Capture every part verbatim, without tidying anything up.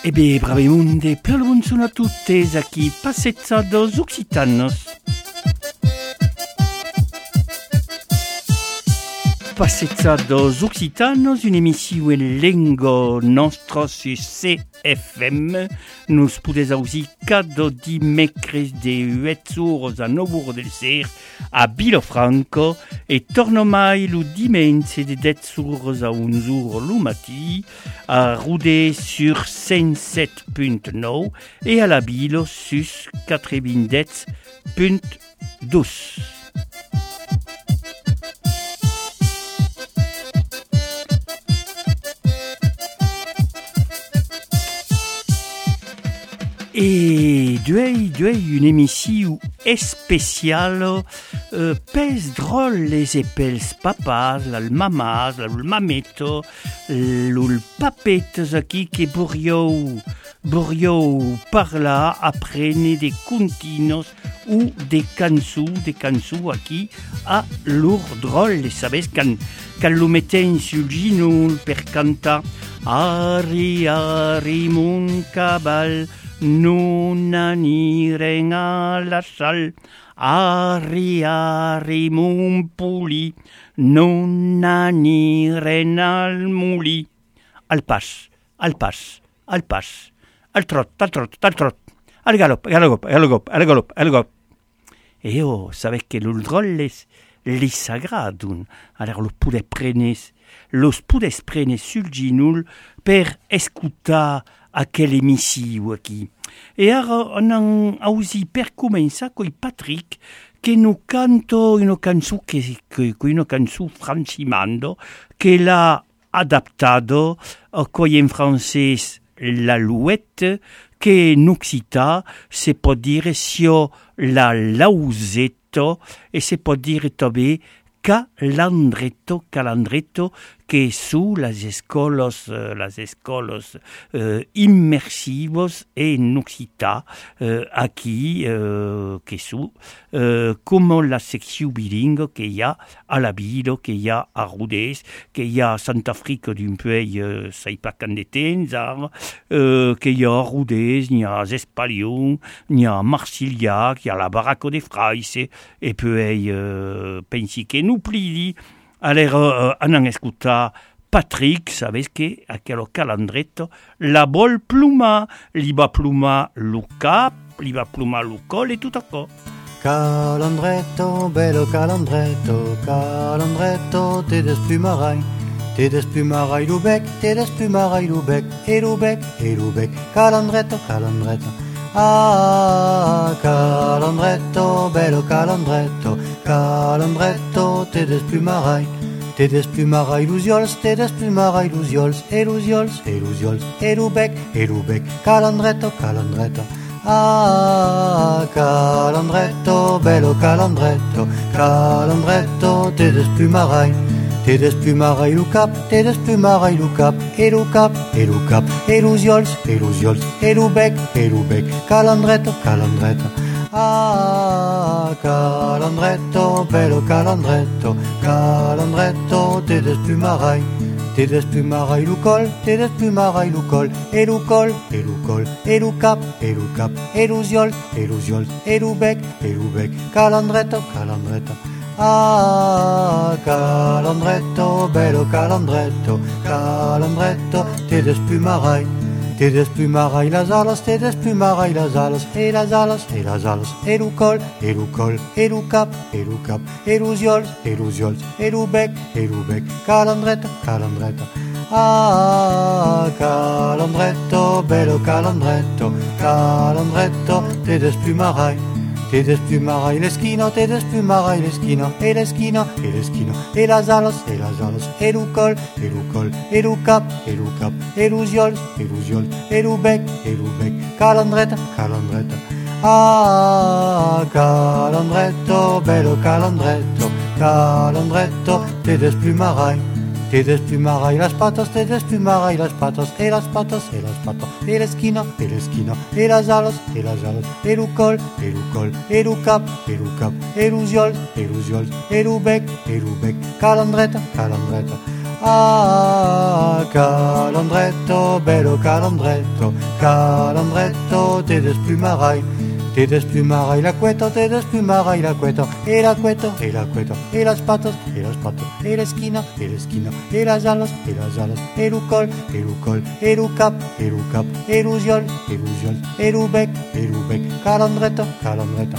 E beh, bravi mundi, plaumunzun a tuttes aquí passezados occitanos. Passezados occitanos, une émission en lengo nostro sur C F M. Nous pouvez aussi cada dimecres de huit heures à neuf heures del ser a Vilafranco et torno mai lo dimense de dez heures a onze heures lo matí a Roudet sur cent sept virgule neuf et à la Bilo sur quatre-vingt-dix virgule douze. Et duei, duei une émission spéciale euh, pèse drôle les épels papas, le mamas, le mameto, le papetes qui qui burio, burio par là apprenne des continuos ou des cançons, des cançons qui à lourd drôle, les savez quand quand le metten sul ginol per cantar Ari Ari mon cabal non anirem a la sal, Ari, Ari, mon pouli, non anirem al mouli. Al pas, al pas, al pas, al trot, al trot, al trot, al galop, al galop, al galop, al galop, al galop. E oh, savez que lo drôle les, les sagradun, alors lo pudes prenes, los pudes prenes sul ginul per escutar aquel émission aquí. Et alors, on a aussi per començar coi Patrick, que nous canto une cançon que, que, que une cançon francimando, que l'a adaptado, coi en français l'alouette, que en occitan se peut dire sio la lausetto, et se peut dire també calandretto, calandretto, que sous las escolas, uh, las escolas uh, immersivos en occitan, uh, aquí, uh, que sous, uh, como la secció bilingue que hi ha a la Bilo, que hi ha a Rodés, que hi ha a Santa Africa d'un pays, uh, sai pas quand de temps, uh, que hi ha a Rodés, n'hi ha a Espalion, n'hi ha a Marsillac, hi ha la Barraco de Fraise, et puis, uh, pensi que nous plidi. Alors, uh, anan escutar Patrick, sabes que aquel calandretto, la bol pluma, li va pluma lo cap, li va pluma lo col e tutto ciò. Calandretto, bello calandretto, calandretto, te desplumerai, te desplumerai lo bec, te desplumerai lo bec, e lo bec, e lo bec, calandretto, calandretto. Ah, calandretto, bello calandretto, calandretto, te desplumerai, te desplumerai l'usiols, te desplumerai l'usiols, e l'usiols, e l'usiols, e lo bec, e lo bec, calandretto, calandretto. Ah, calandretto, bello calandretto, calandretto, te desplumerai, te desplumerai lo cap, te desplumerai lo cap, e lo cap, e lo cap, e l'usiols, e l'usiols, e lo bec, e lo bec, calandretto, calandretto. Ah, calandretto, bello calandretto, calandretto, te desplumerai, te desplumerai lo col, te desplumerai lo col, e lo col, e lo col, e lo cap, e lo cap, e l'usiol, e l'usiol, e lo bec, e lo bec, calandretto, calandretto. Ah, calandretto, bello calandretto, calandretto, te desplumerai, te desplumerai las alas, te desplumerai las alas, e las alas, e las alas, e lo col, e lo col, e lo cap, e lo cap, e l'usiols, e l'usiols, e lo bec, e lo bec, calandretto, calandretto. Ah, calandretto, bello calandretto, calandretto, te desplumerai, te desplumerai l'esquino, te desplumerai l'esquino, e l'esquino, e l'esquino, e las alas, e las alas, e lo col, e lo col, e lo cap, e lo cap, e l'usiols, e l'usiols, e lo bec, e lo bec, calandretto, calandretto. Ah, calandretto, bello calandretto, calandretto, te desplumerai, te desplumerai las patas, te desplumerai las patas, e las patas, e las patas, e l'esquino, e l'esquino, e las alas, e las alas, e lo col, e lo col, e lo cap, e lo cap, e l'usiols, e l'usiols, e lo bec, e lo bec, calandretto, calandretto. Ah, calandretto, bello calandretto, calandretto, te desplumarai, te desplumarai la cueto, te desplumarai la cueto, e la cueto, e la cueto, e las patas, e las patas, e l'esquina, e l'esquina, e las alas, e las alas, e lu col, e lu col, e lu cap, e lu cap, e l'usiol, e l'usiol, e lu bec, e lu bec, calandretto, calandretto.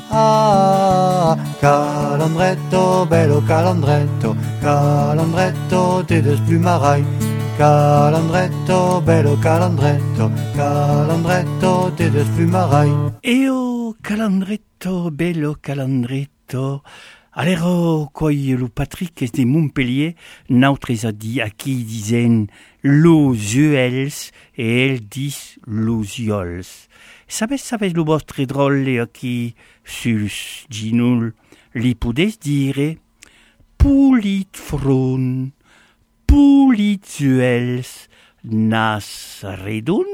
Ah, calandretto, bello calandretto, calandretto, te desplumarai, calandretto, bello calandretto, calandretto, te desplumarai. Eo calandretto, bello calandretto. Alors, coi lo Patrick est de Montpellier, nautres a dit a qui disaient los uels et elle dit los iols. Sabes, sabes lo vostre drolle a qui sul ginul li podes dire pulit front, pulit uels, nas redun,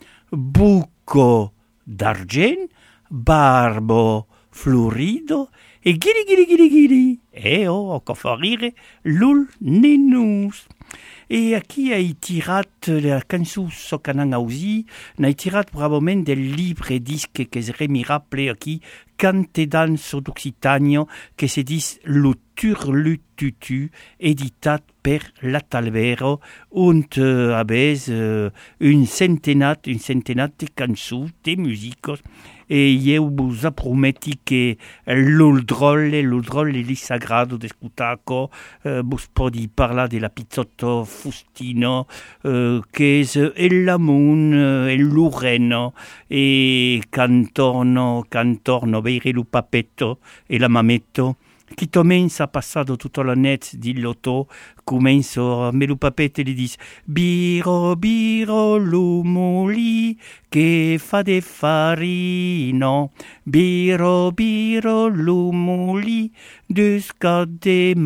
bucco d'argent, barbo florido, e giri giri giri giri, e oh, que fa rire l'ul nenus. E aquí hai tirat la cançó socanan ausi, n'hai tirat probablement del libre disque que es remirable aquí, Cante danso d'Occitania, que se dis lo Turlututu, editat per la Talvero, und uh, abes uh, un centenat, un centenat de cançons, de musicos, e eu vos aprometi que lo drolle, lo drolle li sagrado d'escutaco, uh, vos podi parlar de la pizzotto Fustino, uh, que es el Lamun, uh, el Lureno, e cantorno, cantorno, veire lo papetto e la mametto, chi comenza passato tutto la net di loto, comenzo me lo papetto e gli dice biro biro l'umoli che fa de farino, biro biro l'umoli de scade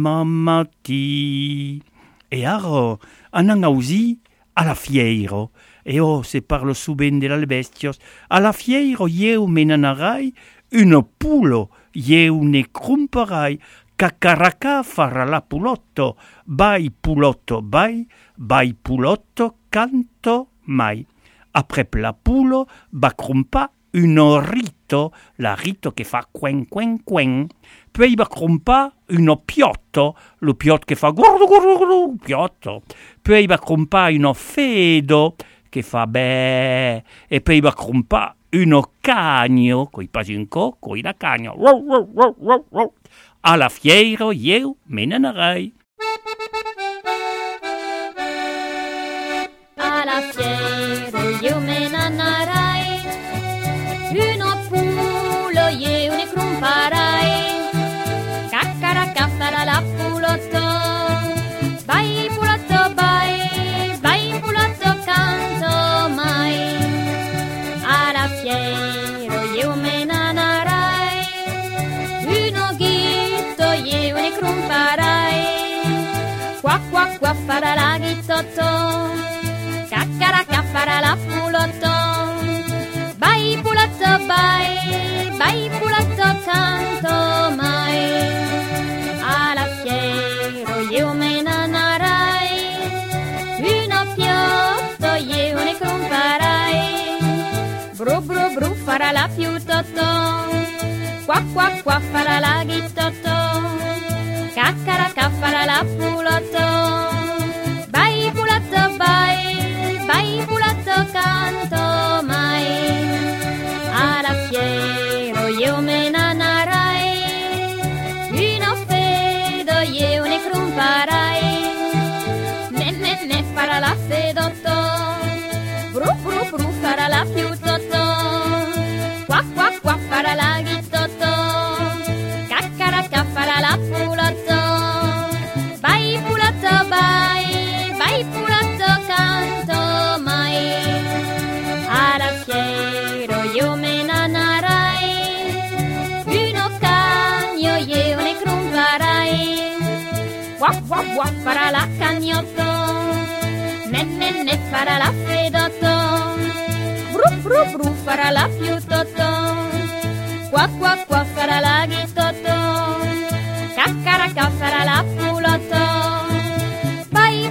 mamati. E aro anan ausi alla fiero, e oh se parlo su ben delle bestios, alla fiero io menanarai un pulo, io ne crumparai, cacaraca farà la pulotto, bai pulotto bai, bai pulotto canto mai. Après la pulo, va crumpa un rito, la rito che fa quen quen quen. Poi va crumpa un piotto, lo piotto che fa guardo guardo guardo, piotto. Poi va crumpa un fedo che fa beh, e poi va crumpa uno cagno, coi pasinco, coi la cagno. Alla fiero io me ne narai. Alla fiero io me ne narai, uno pulo io ne crumparai, caccaracca farà la pulotto, vai pulotto vai, vai pulotto canto mai. Alla fiero io me ne narai, uno ghitto io ne crumparai, qua qua qua farà la ghittotto, caccaracca farà la pulotto, vai pulotto vai, vai pulotto canto mai. Alla fiero io me ne narai, uno piotto io ne crumparai, bru bru bru farà la piutotto, qua qua qua farà la ghittotto, caccaracca farà la pulotto, vai pulotto vai, vai pulotto canto mai. Alla fiero io me ne narai, uno fedo io ne crumparai, me me me farà la fedotto, bru bru bru farà la piutotto, qua qua qua farà la ghittotto, caccaracca farà la pulotto, vai pulotto vai, vai pulotto canto mai. Alla fiero io me ne narai, uno cagno io ne crumparai, guap guap guap farà la cagnotto, me me me farà la fedotto, bru bru bru farà la piutotto, qua qua qua farà la ghittotto, caccaracca farà la pulotto, vai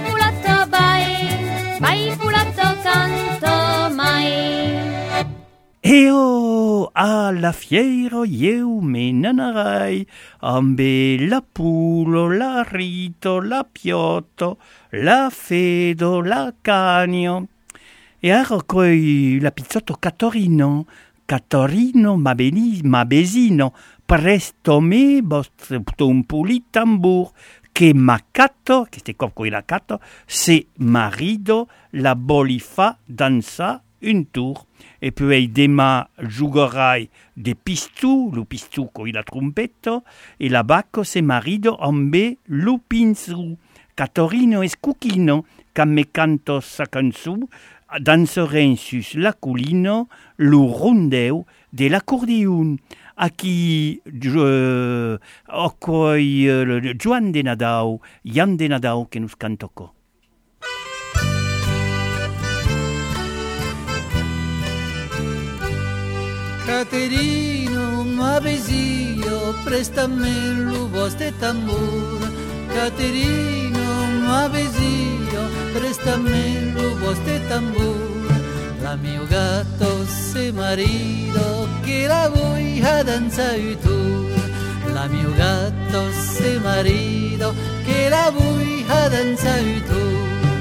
la fiera io me nanarai, ambe la pulo, la rito, la piotto, la fedo, la cagno. E ero coi la pizzotto Catorino, Catorino ma, beni, ma besino, presto me bostro un pulitambur, che maccato, che ste cop coi la cato, se marido la bolifa danza un tour. E poi dema giugerai de pistù, lu pistù coi la trompetto, e la bacco se marido ambe lu pinzru. Catorino e scuchino, camme canto sa canzù, danzeren sus l'aculino, lu rondeu de l'accordion. A qui uh, ocoi uh, Joan de Nadau, Jan de Nadau che nos cantocco. Caterino, ma besio, prestame lu vostre tambur. Caterino, ma besio, prestame lu vostre tambur. La mio gatto se marido che la vuoi a danzare tu. La mio gatto se marido che la vuoi a danzare tu.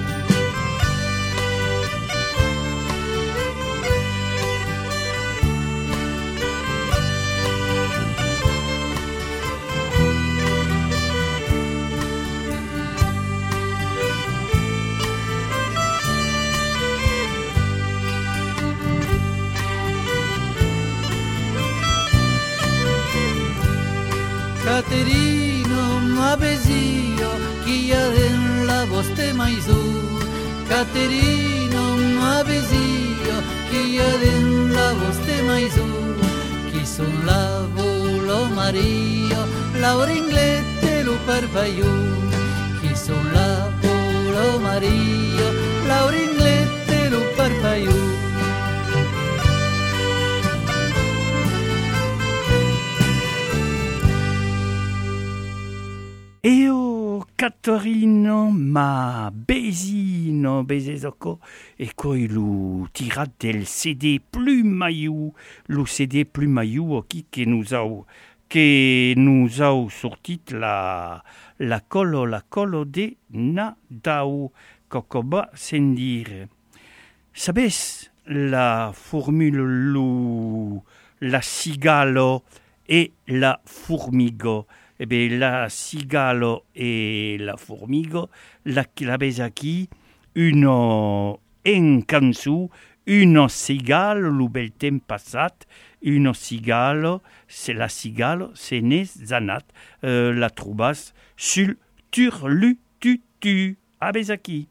Caterino, ma besio, chi ha la vostra maisù. Caterino, ma besio, chi ha la vostra maisù. Chi son la volo Mario, Laura Inglette lo parpaiù. Chi son la volo Mario, Laura Inglette lo parpaiù. Eo Catorino ma besino besezoko e coi lu tirat del C D Plumaiu, lu C D Plumaiu oki che nous au che nous au sortit la la colo la colo de Nadau Cocoba sendire. Sabes la formule lu la cigalo e la formigo. Eh bien, la cigalo e la formigo, la l'avez qui, uno en canzu, uno cigalo, lu bel temps passat, uno cigalo, c'est la cigalo, c'est ne zanat, euh, la troubas, sul turlu tutu, avez qui.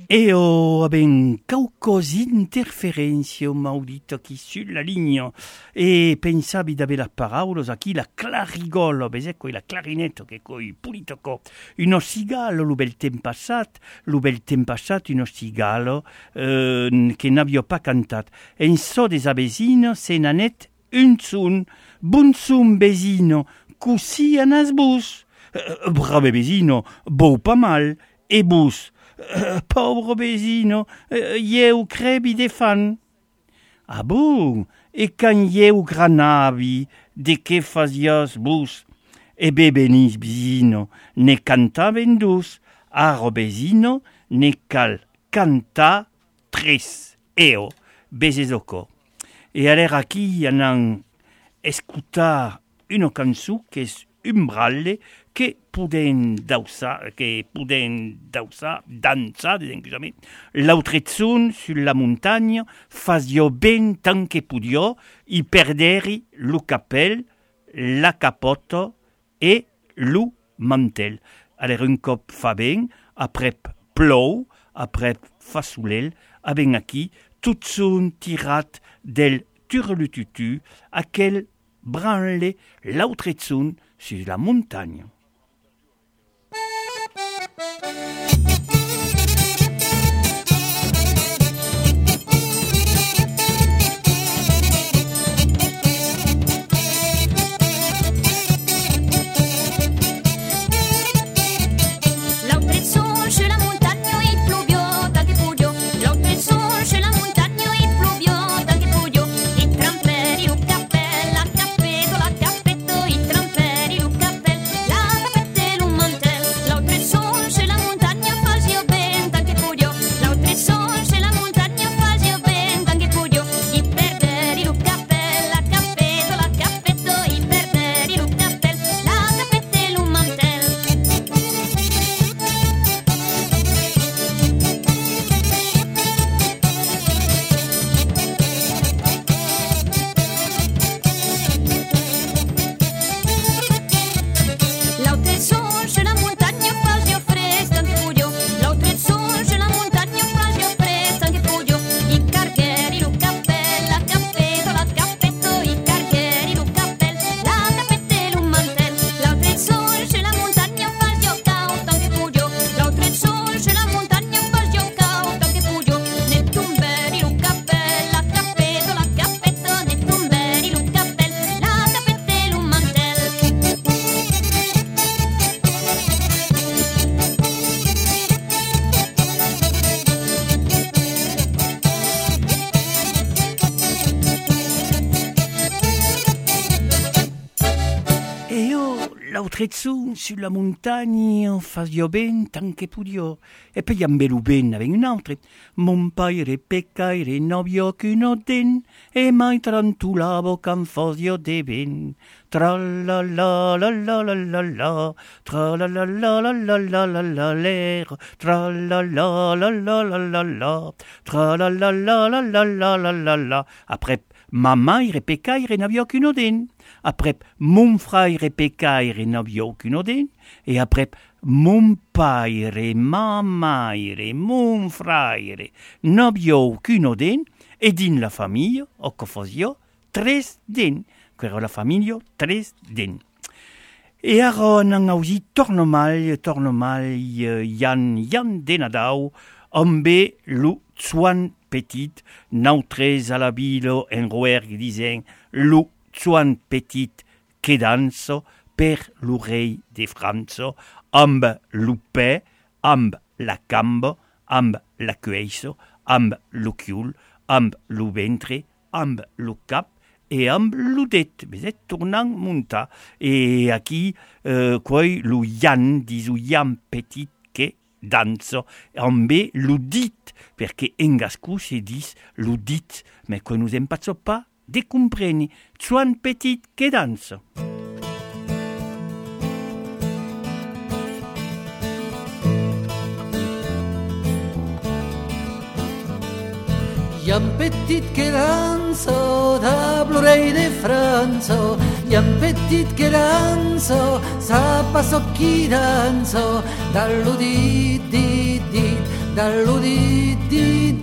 E ho abbiamo qualcosa interferenza, maudito, qui sulla linea. E pensavi d'avere la parola, a chi la clarigolo, besecco, la clarinetto, che coi pulito co. Uno sigalo, lo bel tempo passato, lo bel tempo passato, uno sigalo, eh, che n'abbia pas cantato. E in so des abesino, se nanet un sun, bun sun besino, così anas bus. Uh, brave besino, beau pas mal, e bus. Uh, pauvre besino, uh, eu crebi de fan. Ah bon, e can eu granavi, de que fazias bus? E be benis besino, ne cantaven dus, aro besino, ne cal canta tres, eo, besezoco. E aller aquí anan escutar una cançó que es umbralle, che puden dausa, che puden dausa, danza, l'autrezun sulla montagna, fazio ben tant che pudio, i perderi lu capel, la capoto e lu mantel. Aller un cop fa ben, aprep plou, aprep fa soulel, a ben aquí, tout son tirat del turlututu, aquel branle l'autrezun sur la montagne. L'autrezun sur la montagne fazio ben tant che pudio, e poi ambelu ben avec un altre. Mon père peccaire novio qu'uno den, e mai trantulavo can fazio de ben. Tra la la la la la la la, tra la la la la la la la la l'air, tra la la la la la la la, tra la la la la la la la la la. Après, mamma ire peccaire n'avio qu'uno den. Après, mon frère peccaire n'avio qu'uno den. Et après, mon père, ma mère, mon frère n'avio qu'uno den. Et din la famille, o que fazio, tres den. Quero la famiglia, tres den. E ara n'an ausi torno mal, torno mal, yan, yan denadau, ambe lu tsuan petit, nautrez a la bilo en roerg disen, lu tsuan petit kedanso, per lu rei de Franzo, amb lu pe, amb la cambo, amb la cueiso, amb lu chiul, amb lu ventre, amb lu cap, et amb l'udet, bezet tournant monta. Et aquí, euh, quoi, lu yan, disu yan petit que danzo, ambe l'udit, perché en gascou se dis l'udit, mais que nous en patso pas de compreni, tsuan petit que danzo. Iam petit que danzo, da plorei de Franzo, iam petit que danzo, sa passo chi danzo, dall'udit, dit, dit, dallo dit, dit,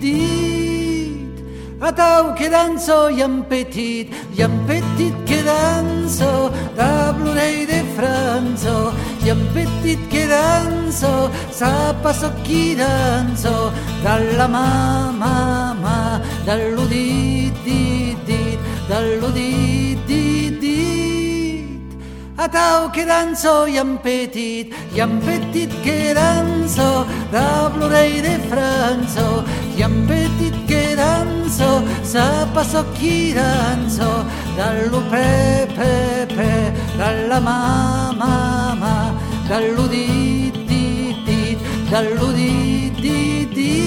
dit. Atau que danso i en petit, i en petit que danso, da plorei de Franzo, i en petit que danso, sapa so chi danso, dalla mamma, ma, dallo dit, dit, dit, dallo dit, dit, dit. Atau que danso i en petit, i en petit que danso, da plorei de Franzo, i en petit que danso, sapa so chi danso, dallo pe, pe, pe, dalla mamma, ma, dallo dit, dit, dit, dallo dit, dit,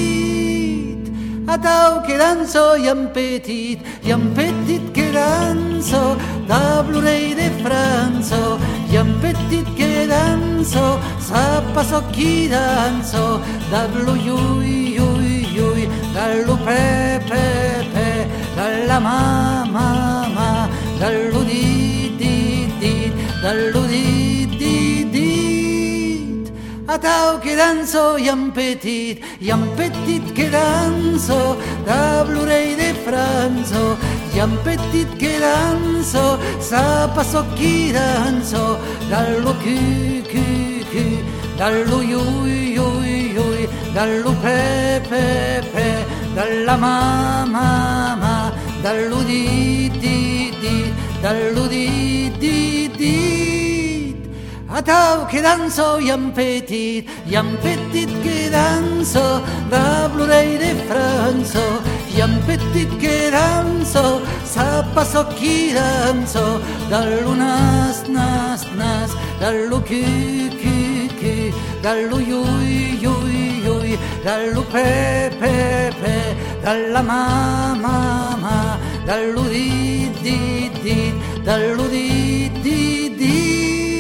dit. Atau que danso i en petit, i en petit que danso, da plorei de Franzo, i en petit que danso, sapa so chi danso, dallo iui, iui, iui, dallo pe, pe, pe, dalla mamma, ma, dallo dit, dit, dit, dallo dit, dit, dit. Atau que danso i en petit, i en petit que danso, da plorei de Franzo, i en petit que danso, sapa so chi danso, dallo cu, cu, cu, dallo iui, iui, iui, dallo pe, pe, pe, dalla mamma, ma, dallo dit, dit, dit, dallo dit, dit, dit. Atau que danso i en petit, i en petit que danso, da plorei de Franzo, i en petit que danso, sapa so chi danso, dallo nas, nas, nas, dallo cu, cu, cu, dallo iui, iui, iui, dallo pe, pe, pe, dalla mamma, ma, dallo dit, dit, dit, dallo dit, dit, dit.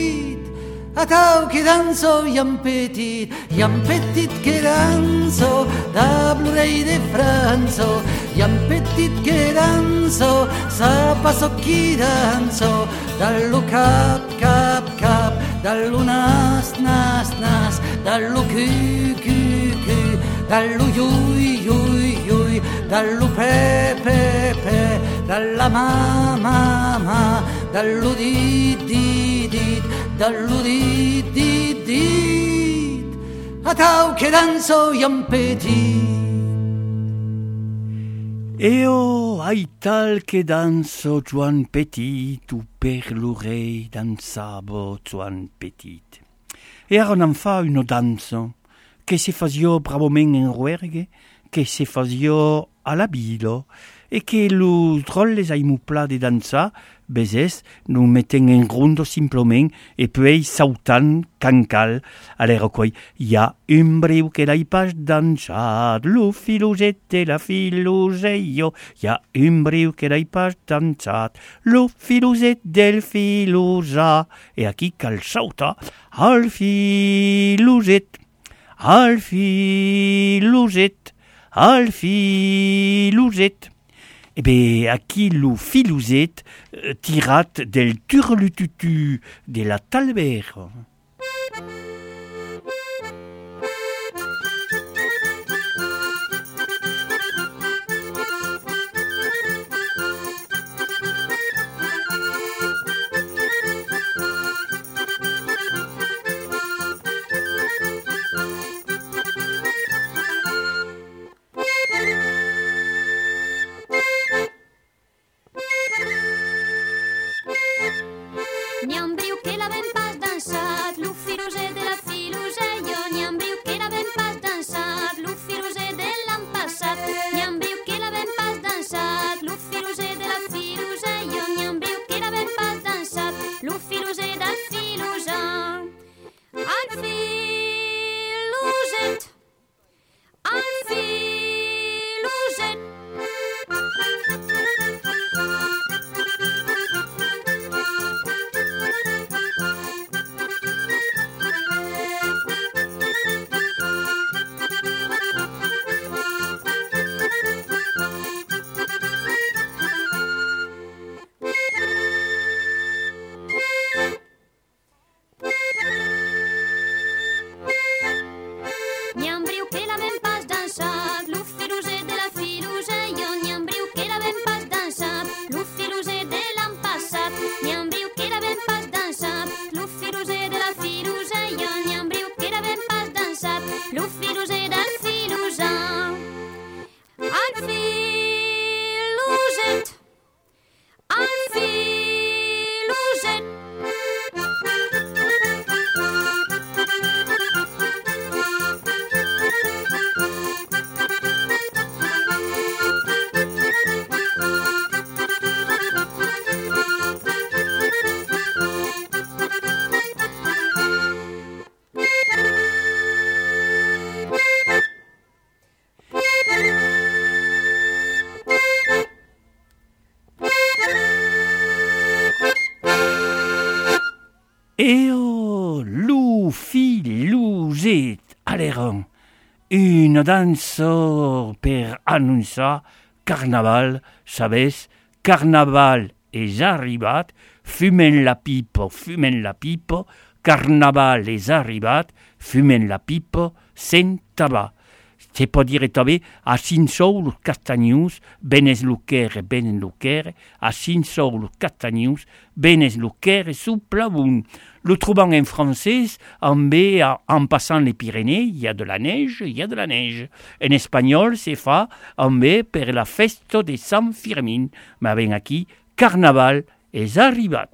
Atau que danso i en petit, i en petit que danso, da plorei de Franzo, i en petit que danso, sapa so chi danso, dallo cap, cap, cap, dallo nas, nas, nas, dallo cu, cu, cu, dallo iui, iui, iui, dallo pe, pe, pe, dalla mamma, ma, dallo dit, dit, dit, dallo dit, dit, dit. Atau que danso i en petit. Eo ai tal che danso Joan Petit, tu per l'orei danzavo Joan Petit. Era un fa uno danzo che si fazio bravamente in ruerghe, che si fazio alla bilo, e che lo trolles ai mupla de danza, beses, non metten en rondo simplement, e poi sautan cancal, all'era quai, ja un briu che l'hai pas dansat, lo filosette la filoseio, ja un briu che l'hai pas dansat, lo filoset del filosa, e aquí cal sauta, al filoset, al filoset, al filoset. Eh bien, aquí lo filoset euh, tirat del turlututu de la talbera. N'hi ha un briu que l'havem pas dansat, Eo lou fi louzet aleran. Une danse per annonçar carnaval, sabes, carnaval és arribat, fumen la pipo, fumen la pipo, carnaval és arribat, fumen la pipo, sen tabac. Se pot dire també, a Cinsou, los castanyus, benes lucere, benes lucere, a Cinsou, los castanyus, benes lucere, souplavun. Le trouvant en français, en B, en passant les Pyrénées, il y a de la neige, il y a de la neige. En espagnol, c'est fa, en B, per la festa de San Firmin. Mais ben aquí, carnaval és arribat.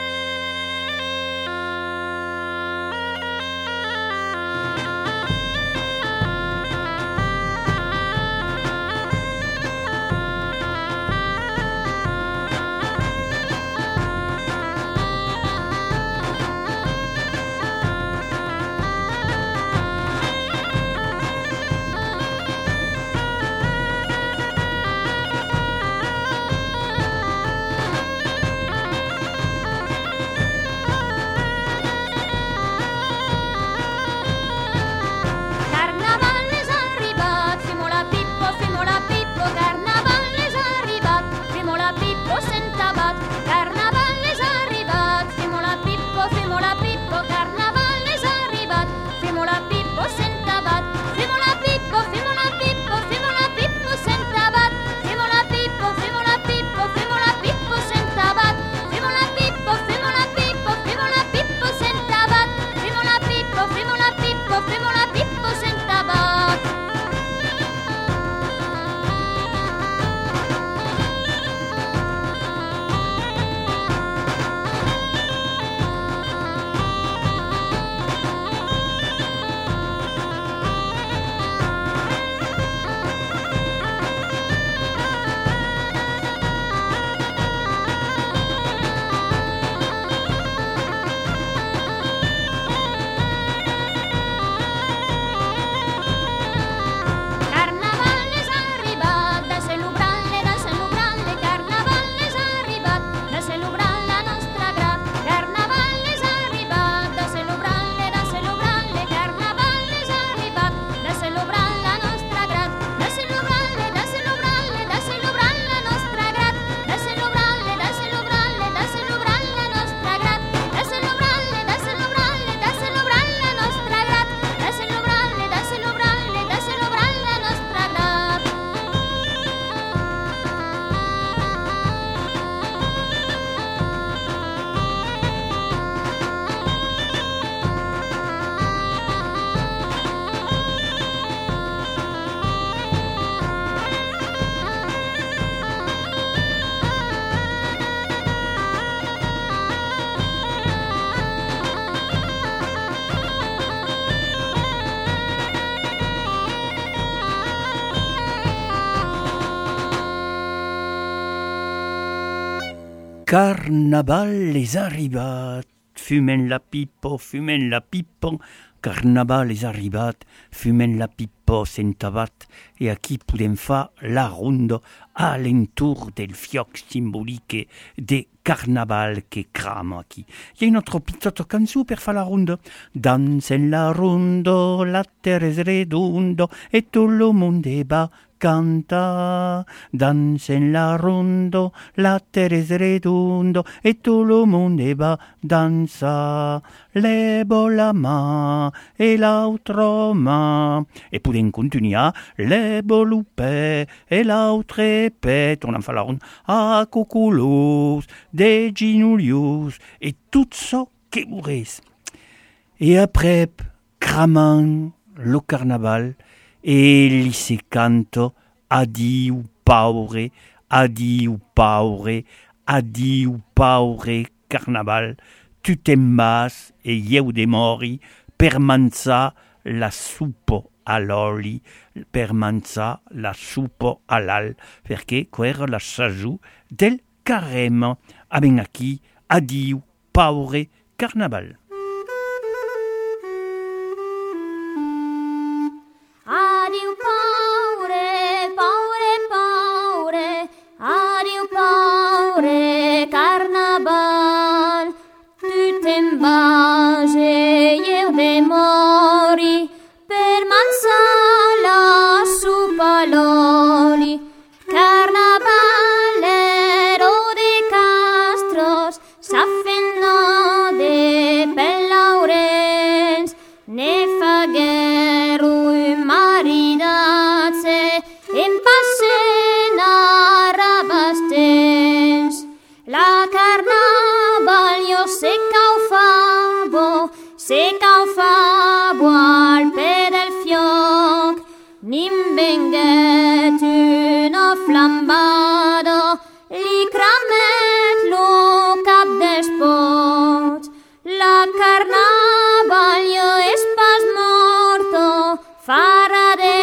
Carnaval és arribat, fumen la pipo, fumen la pipo, carnaval és arribat, fumen la pipo sen tabac, et aquí podem fa la ronda a l'entour del fioc simbolique de carnaval que crama aquí. Hi ha una altra petita cançó per fa la ronda. Dansen la ronda, la terra és redonda, e tot el món va canta. Dansen la ronda, la terra és redonda, e tot el món va dansa. Levo la mà e l'altra mà. E podem continuar. Levo el pè e l'altre pè. Tornem a fa la ronda. A cocolos, de ginolios, et tout ça que veurez. Et après, cramant le carnaval, et li se canto adiu paure, adiu paure, adiu paure carnaval, tu te'n vas e ieu de mori per mangiar la soupe a l'oli, per mangiar la soupe a l'al, perché quera la saggiù del carême. Ah ben aquí, adiu paure carnaval. Adiu paure, paure, paure, adiu paure, carnaval, tu te'n vas. se cau fa boal per el fioc, nim venget uno flambado, li cramet lo cap despot, la carnavalio es pas morto, farà de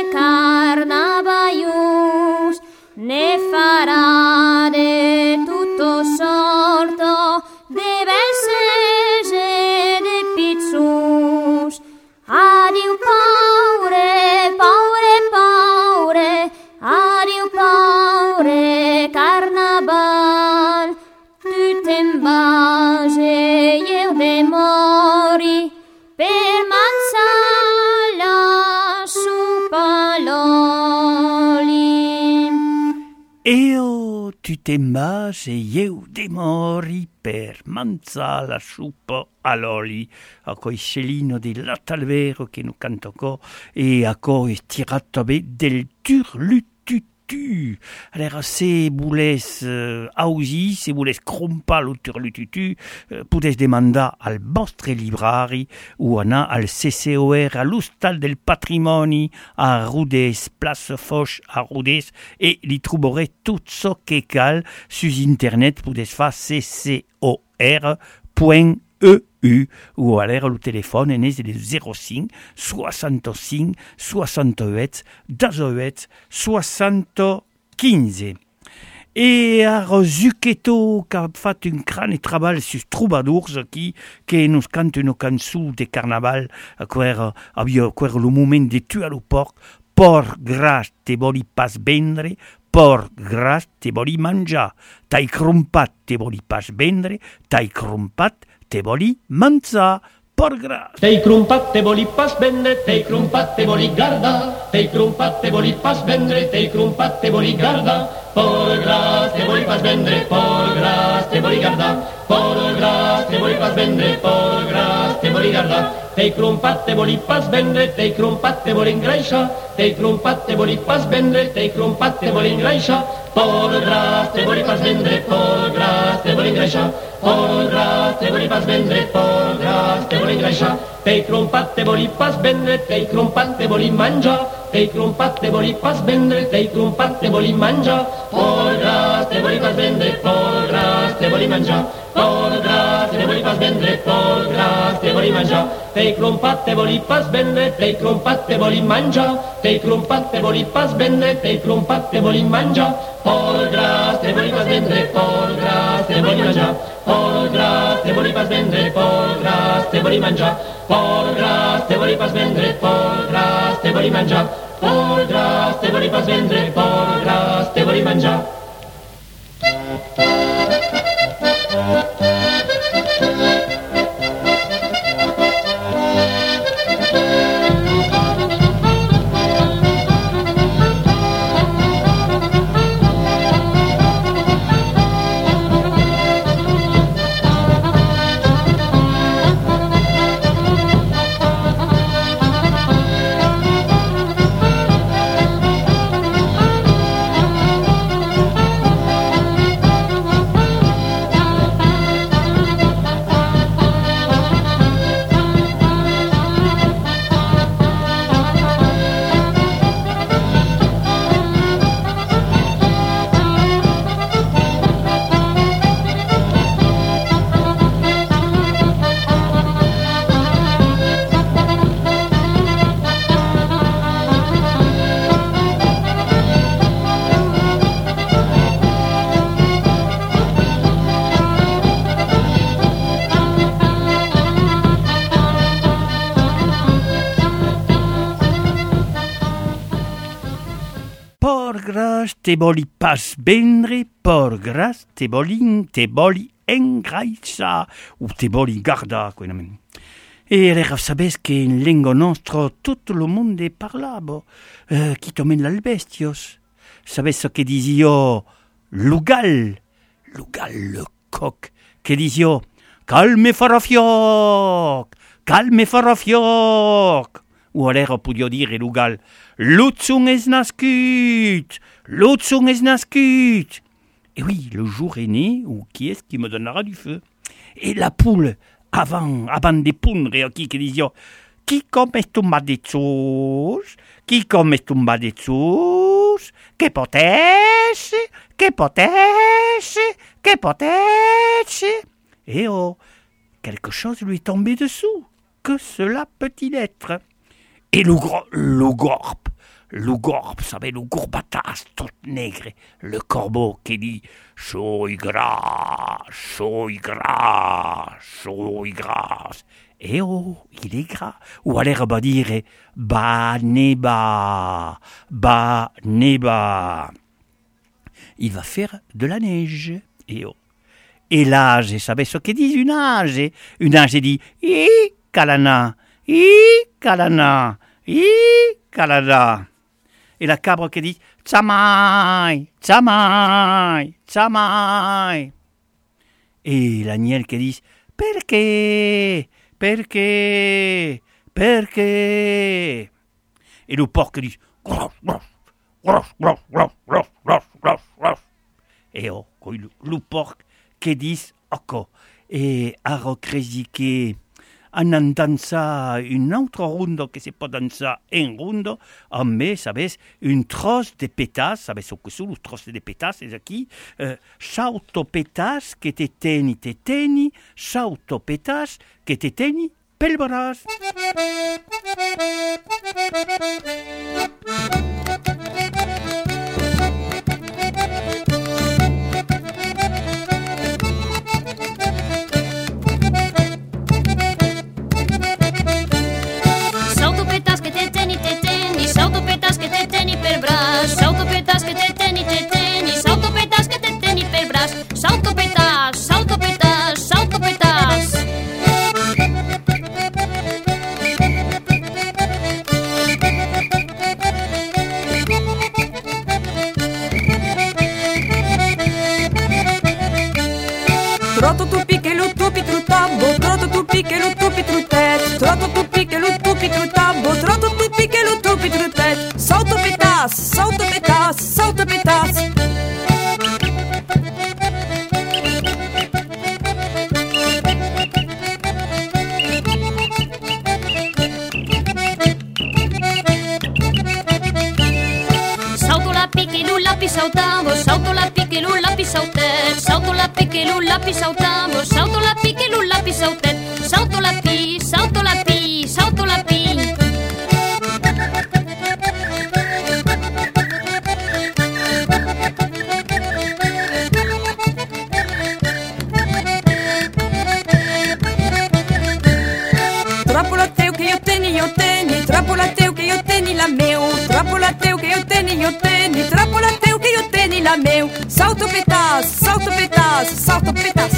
carnavaius, ne farà de tutto sorto, de belses e de pizzus. Adiu paure, paure, paure, adiu paure, carnaval, tu te'n vas e eu de mori, per mangiar la supa l'oli. Eo tu te'n vas e eu de mori per mangiar la supa all'oli, a coi Celino di Latalvero che nu cantocò e a coi tirato be del turlututu. Alors, se voulez uh, ausi, se voulez crompar lo turlututu, uh, podes demandar al vostre librari ou anar al C C O R a l'Hostal del Patrimoni a Rodez, Place Foch a Rodez, et li trobarez tout ce que cal sus internet, podes fa c c o r point e u ou alors le téléphone est de zéro cinq soixante-cinq soixante-huit dix-huit soixante-quinze. E a Zucchetto qui a fait un gran travail sur Troubadours qui que nous cante une cançon de carnaval a quer avio quer le moment de tu al porc por gras te voli pas vendre, por gras te voli mangiar, t'hai crompat te voli pas vendre, t'hai crompat te voli mangiar, por gras. T'hai crompat te voli pas vendre, t'hai crompat te voli guardar, t'hai crompat te voli pas vendre, t'hai crompat te voli guardar, por gras te voli pas vendre, por gras te voli guardar, por gras te voli pas vendre, por gras te voli guardar. T'hai crompat te voli pas vendre, t'hai crompat te voli engreixar, t'hai crompat te voli pas vendre, t'hai crompat te voli engreixar, por gras te voli pas vendre, por gras te voli engreixar, por gras te voli pas vendre, por gras te voli engreixar. T'hai crompat te voli pas vendre, t'hai crompat te voli mangiar, t'hai crompat te voli pas vendre, t'hai crompat te voli mangiar, por gras te voli pas vendre, por gras te voli mangiar, por gras te voli pas vendre, por gras te voli mangiar. T'hai crompat te voli pas vendre, t'hai crompat te voli mangiar, t'hai crompat te voli pas vendre, t'hai crompat te voli mangiar, por gras te voli pas vendre, por gras te voli mangiar, por gras te voli pas vendre, por gras te voli mangiar, por gras te voli pas vendre, por gras te voli mangiar, por gras te voli pas vendre, por gras te voli mangiar. Te voli pas vendre, por gras te voli, te voli engraissar, ou te voli guardar, quinamen. E allora sabes che in lingua nostra tutto il mondo parlava, eh, chi tomen l'albestios. Sabes che disio lugal, lugal le coq, che disio calme farà fioc, calme farà fioc. Ou allora podio dire lugal, l'utzung es nascut, l'utzung es nascut. Et oui, le jour est né, ou qui est-ce qui me donnera du feu? Et la poule avant, avant de pondre, qui qui disait qui comme est un badetsos, qui comme est un badetsos, que potesse, que potesse, que potesse. Et oh, quelque chose lui est tombé dessous. Que cela peut-il être? Et le gorbe, le gorbe, vous savez, le gourbatas tout nègre, le corbeau qui dit « Soy gras, soy gras, soy gras ». Et oh, il est gras. Ou alors va dire « Ba neba, ba neba ». Il va faire de la neige. Et oh. Et l'âge, vous savez ce que dit une âge? Une âge dit « I kalana, I kalana, I kalana ». Et la cabre qui dit « Tsamai, tsamai, tsamai ». Et l'agnel qui dit « Perché, perché, perché ». Et le porc qui dit « Grof, grof, grof, grof, grof, grof, grof, grof, grof ». Et oh, le, le porc qui dit « Oko ». Et a recrésiqué en en dansa une autre ronde que c'est pas dansa un ronde, en mais, savez, une trosse de pétas, savez ce que c'est, une trosse de pétas, c'est aquí, euh, sauto pétas que te teni, te teni, sauto pétas que te teni, pel bras. Salto petas que te teni, te teni, salto petas que te teni per braç, salto petas, salto petas, salto petas. Trotto tupi che lu tupi trutabbo, trotto tupi che lu tupi trutet, trotto tupi che lu tupi trutabbo, trotto tupi che lu tupi trutet, salto petas, salto petas, salto petas. Salto la pique lu lápis saltavo, salto la pique lu lápis saltet, salto la pique lu lápis saltavo, salto la pique lu lápis saltet, salto la pi, salto la pi, salto la pi. Trapolateu che io teni, io teni, trapolateu che io teni la meu, trapolateu che io teni, io teni, trapolateu che io teni la meu, salto petas, salto petas, salto petas.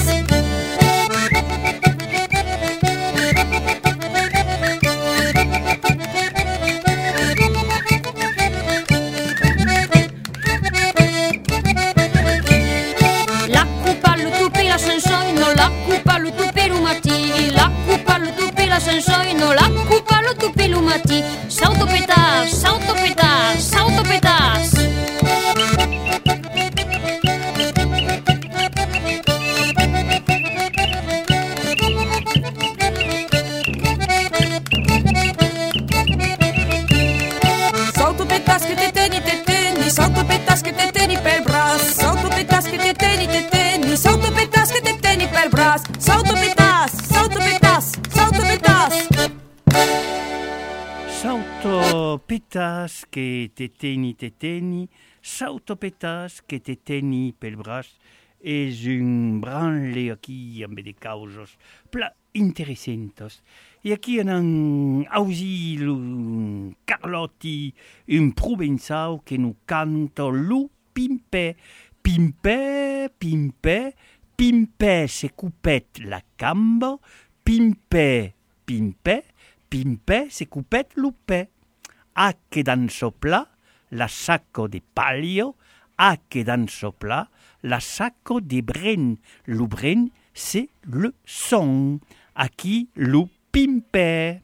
La cupa lu tupi la sensoino, la cupa lu tupi lumati, la cupa lu tupi la sensoino, la cupa lu tupi lumati, salto petas, salto petas, salto petas. Salto petas che te teni, te teni, salto petas che te teni per bras, salto petas che te teni, te teni, salto petas che te teni per bras, salto petas, salto petas, salto petas. Salto petas que te teni, te teni, salto petas que te teni pel braç. És un branle aquí amb de causos pla interessantes. E aquí en ausi un Carlotti, un provençal que nous canta lu pimpé. Pimpé, pimpé, pimpé se coupet la camba, pimpé, pimpé, pimpé se coupet lupé. A que dans ce plat, la sacco de palio, a que dans ce plat, la sacco de bren. Le bren, c'est le son. Aquí, le pimpé.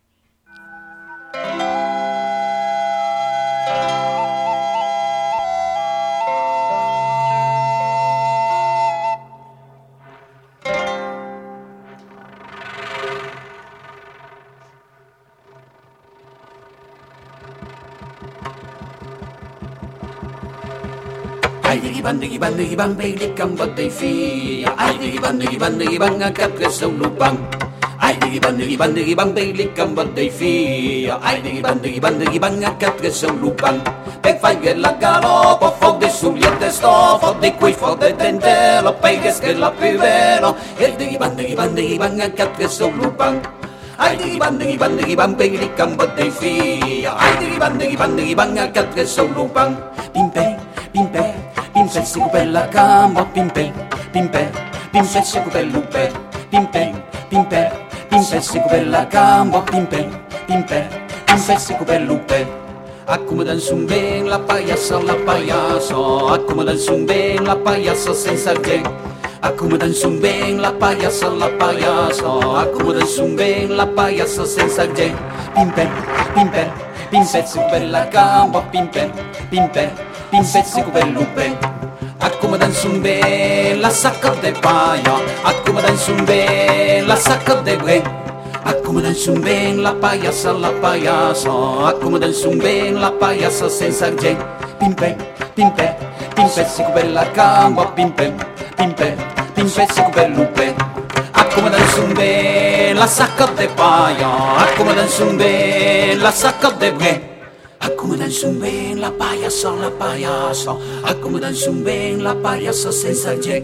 Ai digui ban, digui ban, digui ban, bei li cambot dei fia. Ai digui ban, digui ban, digui ban, a cap que sou lupang. Ai digui ban, digui ban, digui ban, bei li cambot dei fia. Ai digui ban, digui ban, digui ban, a cap que sou lupang. Pec fai la galopo, foc de sugliette sto, foc di qui, foc de dentelo, pegues che la pivero. E digui ban, digui ban, digui ban, a cap que sou lupang. Ai digui ban, digui ban, digui ban, bei li cambot dei fia. Ai digui ban, digui ban, digui ban, a cap que sou lupang. Pimpe, pimpe, pimpe, si coupe la cambo, pimpe, pimpe, pimpe, si coupe lupe, pimpe, pimpe, pimpe, si coupe la cambo, pimpe, pimpe, pimpe, si coupe lupe. Accomodant-se un ben la paiassa, la paiasso, accomodant-se un ben la paiassa senza gent. Accomodant-se un ben la paiassa, la paiasso, accomodant-se un ben la paiassa senza gent. Pimpe, pimpe, pimpe, si coupe la cambo, pimpe, pimpe, pimpe, si coupe lupe. Accomodant-se un ben la sacca de paia, accomodant-se un ben la sacca de bre. Accomodant-se un ben la paiassa, la paiasso, accomodant-se un ben la paiassa senza gent. Pimpe, pimpe, pimpe, si coupe la cambo, pimpe, pimpe, pimpe, si coupe lupe. Accomodant-se un ben la sacca de paia, accomodant-se un ben la sacca de bre. Accomodant-se un ben la paiassa, la paiasso, accomodant-se un ben la paiassa senza gent.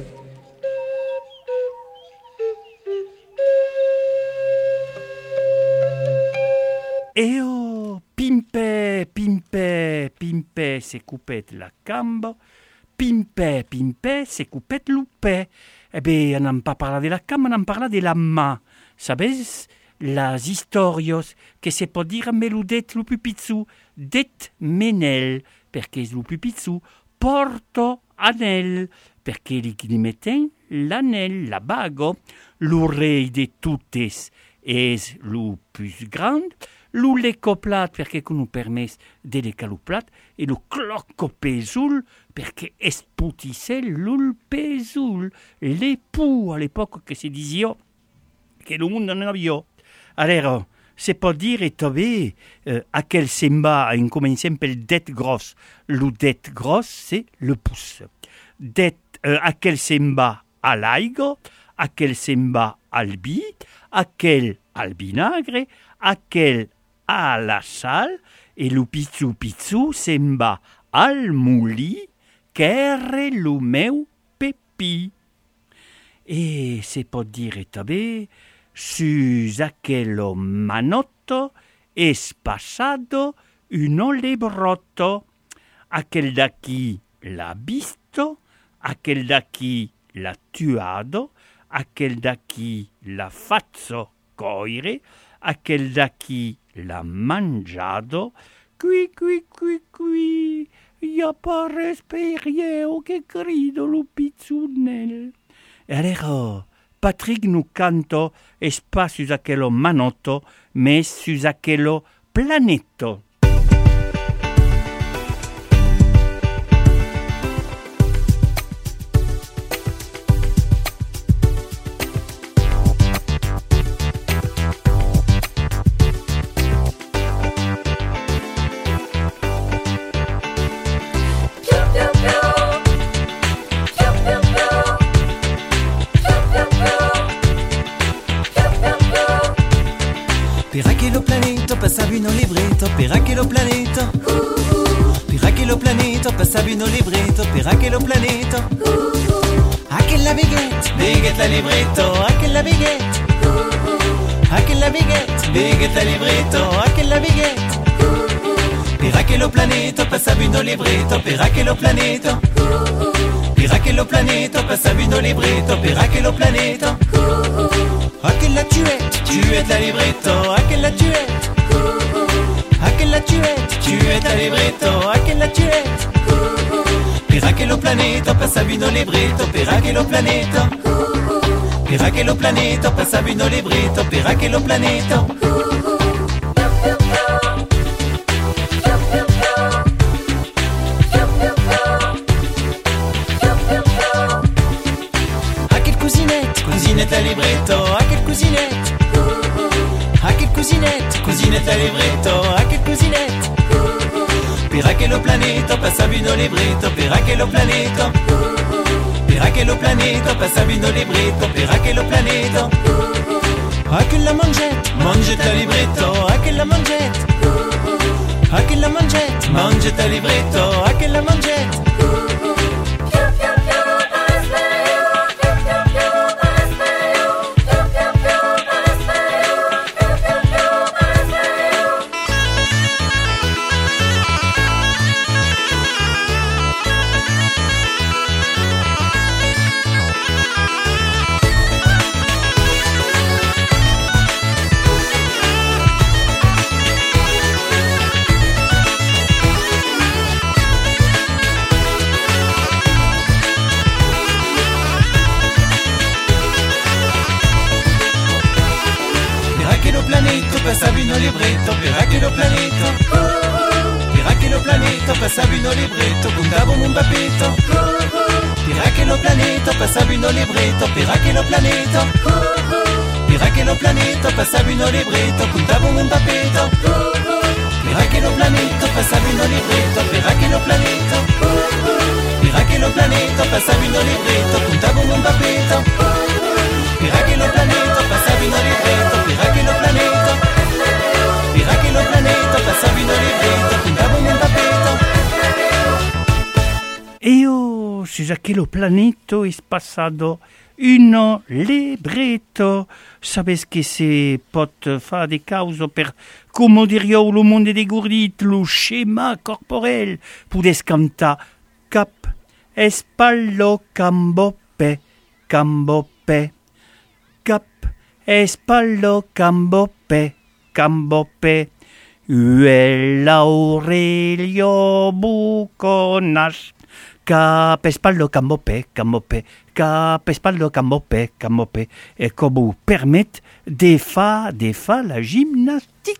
Eo pimpe, pimpe, pimpe, se coupet la cambo, pimpe, pimpe, se coupet lupe. Eh bien, on n'en pas parlé de la cam, on en parla de la ma. Sabes, las historios que se pot dire meludet lupupizzu, det menel, perché lupupizzu porto anel, perché li li metten l'anel, la bago, l'oreille de toutes es lu plus grand, lu lecoplat perché nous permet de lecaluplat e lu cloccopesul perché esputisse l'ul pesul, l'époux à l'époque que se disio che le monde non avio. Alors, se pot dire també euh, a quel sembla in come exemple det gros, lu det gros c'est le pouce. Det euh, a quel sembla a l'aigo, a quel sembla al bi, a quel al vinagre, a quel a la sal, e lu pizzu pizzu sembla al muli, qu'ère lu meu pepi. E se pot dire també, sus aquello manotto es passado uno lebrotto, aquel d'aquí l'ha visto, aquel d'aquí l'ha tuado, aquel d'aquí l'ha fatto coire, aquel d'aquí l'ha mangiato, qui, qui, qui, qui, y a pas respirieo che grido lo pizzunel. E allora, Patrick nous canto es pas sus aquello manotto, mais sus aquello planetto. Pirachelo planeta, passavi no libretto, Pirachelo planeta. Pirachelo planeta, passavi no libretto, Pirachelo planeta. Anche la bighette, bighette la libretto, anche la bighette. Anche la bighette, bighette la libretto, anche la bighette. Pirachelo planeta, passavi no libretto, Pirachelo planeta. Pirachelo planeta, passavi no libretto, Pirachelo planeta. Anche la tuette, tuette la libretto, anche la tuette. Anche la tuette, tuette la libretto, anche la tuette. Pirachelo planeta, passavi no libretto, Pirachelo planeta. Pirachelo planeta, passavi no libretto, Pirachelo planeta. Cousinette la libretto, a quel cousinette. A quel cousinette, cousinette la libretto, a quel cousinette. per aquel planeta passavano libretto, per aquel planeta. Per aquel planeta passavano libretto, per aquel planeta. Aquella mangette, mangetta libretto, aquella mangette. Aquella mangette, mangetta libretto, aquella mangette. Passavano libretto, per aquel planeta. Per aquel planeta passavano libretto, contavano un papetto. Per aquel planeta passavano libretto, per aquel planeta. Per aquel planeta passavano libretto, contavano un papetto. Per aquel planeta passavano libretto, per aquel planeta. Per aquel planeta passavano libretto, contavano un papetto. Per aquel planeta passavano libretto, per aquel planeta. Per aquel planeta passavano libretto, contavano un papetto. Io, su aquel planeta è passato un libretto. Sabes che si pot fare di causa per, come dirio lo mondo dei gurdit, lo schema corporel, pudes cantare cap, espallo, cambope, cambope, cap, espallo, cambope, cambope, uel Aurelio Buconas, cap, espallo, cambope, cambope, cap, espallo, cambope, cambope, et comme vous permet de faire, de faire la gymnastique.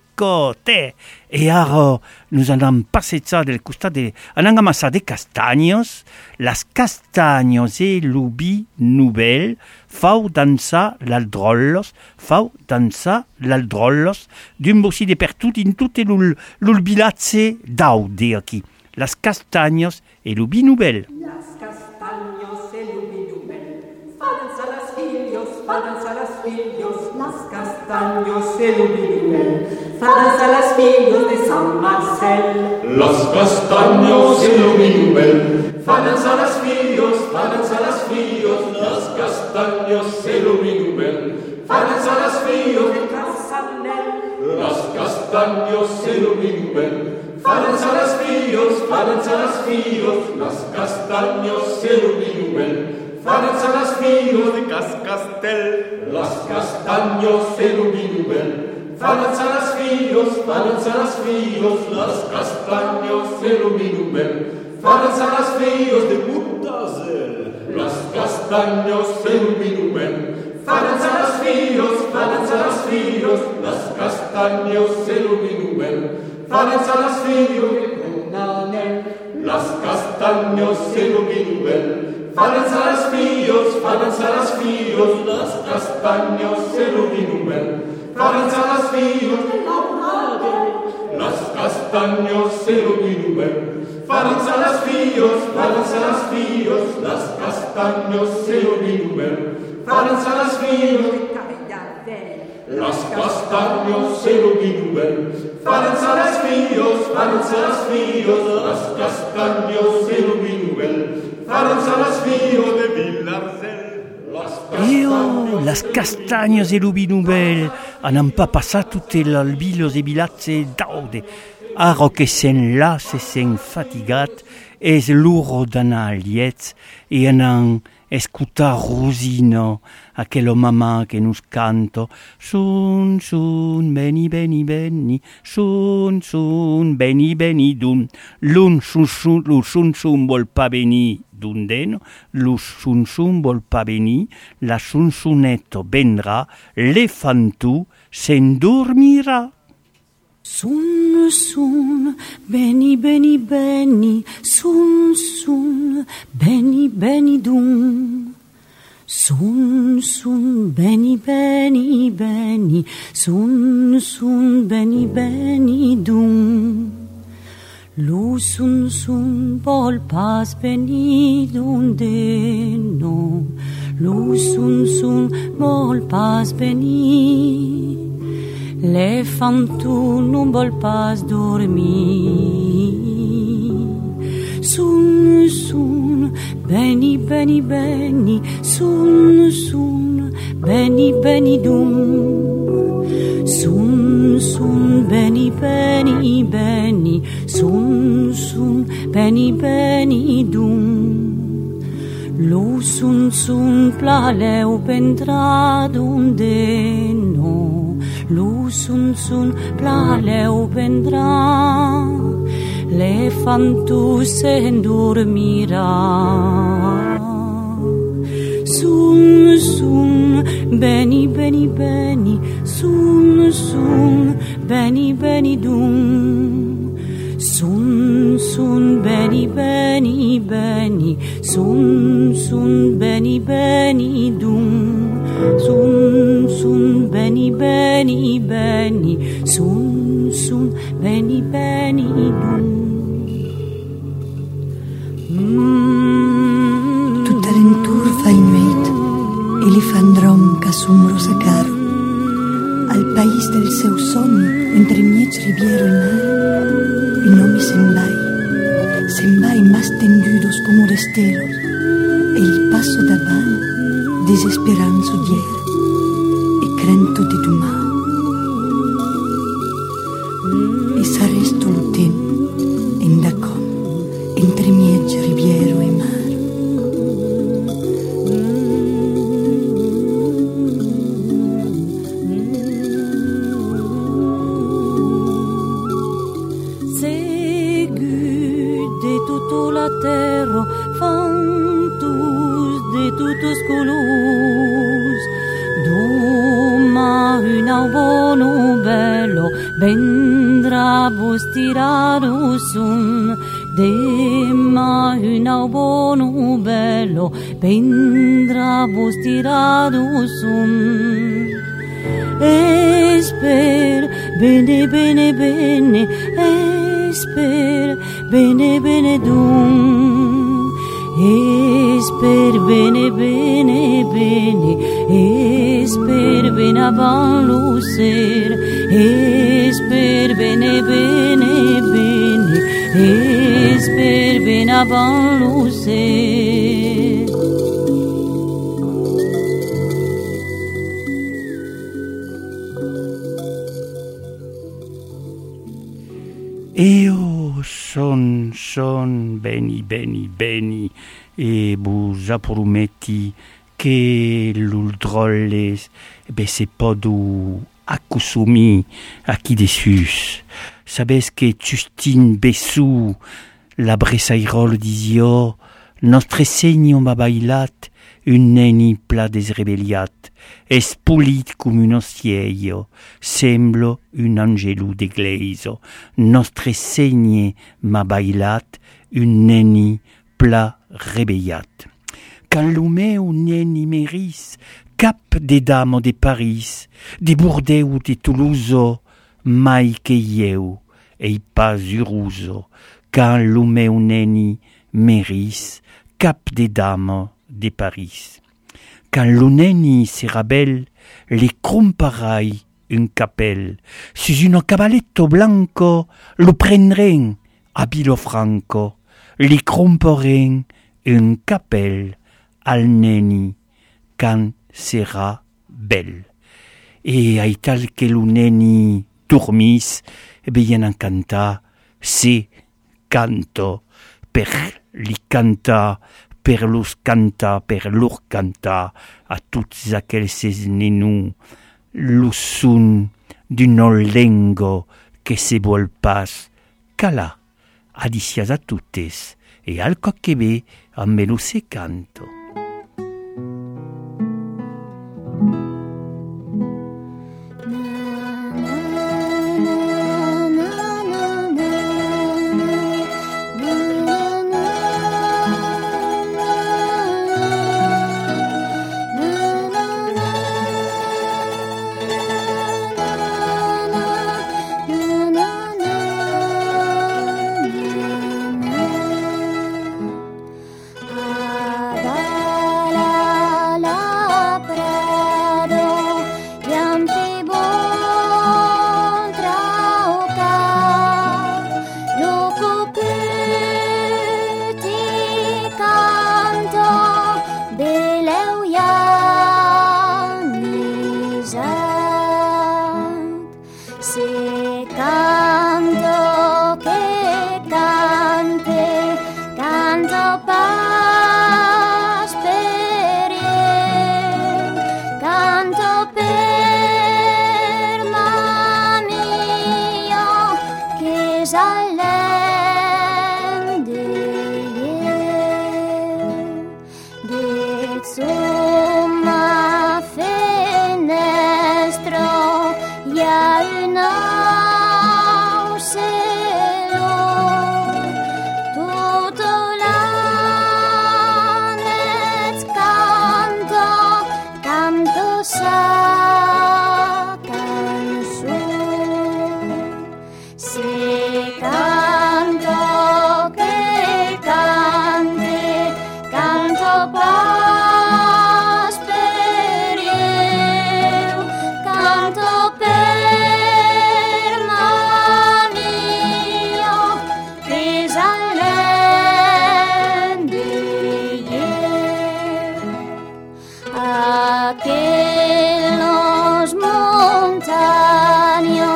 Et alors, nous allons passer ça del costat de... Anam amassar de castanyos, las castanyos e l'ubi nouvelle, fau dansar l'aldrollos, fau dansar l'aldrollos, d'un bossi de per tout in tout l'ul, l'ul bilatze d'aude aquí. Las castanyos e l'ubi nouvelle. Las castanyos e l'ubi nouvelle, fa dansar las fillos, fa dansar las fillos, las castanyos e l'ubi nouvelle. Fa dansar las fillos de San Marcel. Las castaños e l'ubi nouvelle. Fa dansar las fillos, fa dansar las fillos, las castaños e l'ubi nouvelle. Fa dansar las fillos de Casanel. Las castaños e l'ubi nouvelle. Fa dansar las fillos, fa dansar las fillos, las castaños e l'ubi nouvelle. Fa dansar las fillos de Cascastel. Las castaños e l'ubi nouvelle. Fa dansar las fillos, fa dansar las fillos, las castaños e l'ubi nouvelle. Fa dansar las fillos de Putazel. Las castaños e l'ubi nouvelle. Fa dansar las fillos, fa dansar las fillos, las castaños e l'ubi nouvelle. Fa dansar las fillos de Putazel. Las castaños e l'ubi nouvelle. Fa dansar las fillos, fa dansar las fillos, las castaños e l'ubi nouvelle. Fa dansar las fillos de Laurade. Las castaños e l'ubi nouvelle. Fa dansar las fillos, fa dansar las fillos, las castaños e l'ubi nouvelle. Fa dansar las fillos de Carilladel. Las castaños e l'ubi nouvelle. Fa dansar las fillos, fa dansar las fillos, las castaños e l'ubi nouvelle. Fa dansar las fillos de Villarsel. Io, las castagnes e l'ubi nouvelle, anam pas passat tutte l'albilos e bilatze d'aude. Aro che sen là, se sen fatigat, es luro d'anar liet, e anam escutar Rosino, aquello mamà che nus canto, sun, sun, beni, beni, beni, sun, sun, beni, beni, dun, l'un, sun, sun, l'un, sun, sun, vol pa beni, d'un deno, l'un, sun, sun, vol pa beni, la sun, sunetto vendrà, l'efantu s'endormirà. Sun, sun, beni, beni, beni, sun, sun, beni, beni, dun. Sun, sun, beni, beni, beni, sun, sun, beni, beni, dun. Lu sun sun vol pas venir donde no. Lu sun sun vol pas venir. Le fantu non vol pas dormir. Sun sun, beni beni beni, sun sun, beni beni dum. Sun sun, beni beni beni, sun sun, beni beni dum. Lu sun sun plaleu vendrà donde no. Lu sun sun plaleu vendrà. Le fantu se dormirà. Sun sun, beni beni beni, sun sun, beni beni dum. Sun sun, beni beni beni, sun sun, beni beni dum. Sun sun, beni beni beni, sun sun, beni beni dum. Tutta l'entour fa inuit e li fan drom ca sumbro sa caro. Al país del seu somni, entre miech riviero y mar, un home se'n vai, se'n vai más tendudos como destellos, e il passo davant, desesperanzo dier, e crento de domà. E s'arresto lo tem, en da com, entre miech riviero e mar. Vendrà vos tirado sun, demma una buono bello, vendrà vos tirado sun. Esper, bene bene bene, esper, bene bene dum. Esper, bene bene bene, esper, bene avant lo ser. Esper, bene bene bene, esper, bene avant lo ser. Eo son, son, beni, beni, beni, e vos prometti che l'uldrolles, be se podu accusumi a qui dessus. Sabes que Justin Bessou, la bressairol disio, nostre segno m'a bailat, un neni pla desrebelliat, espulit cum un ocieio, semblo un angelu d'egleiso. Nostre segne m'a bailat, un neni pla rebelliat. Quand l'umeu neni meris, cap des dames de Paris, de Bordeaux, de Toulouse, mai que eu, ei pas uruso, quand l'umeu neni meris, cap des dames de Paris. Quand l'uneni sera belle, le crumparai un capel, sus un cavalletto blanco, lo prendren a Bilofranco, li crumporen un capel al neni, quand sera belle. E ai tal que l'uneni dormis, e bien en canta, se canto, per li canta, per los canta, per lor canta, a tots aquels nenus, lo sun d'un lengo que se vol pas cala, adicias a tutes, e al coquebe a melo se canto. Se canto che cante, canto pas per ie, canto per ma mio, che s'allen de ie, de zuma fenestro, ja una sa canzone. Se canto che cante, canto pas per io, canto per ma mio, che s'allen di ie. Aquellos montaños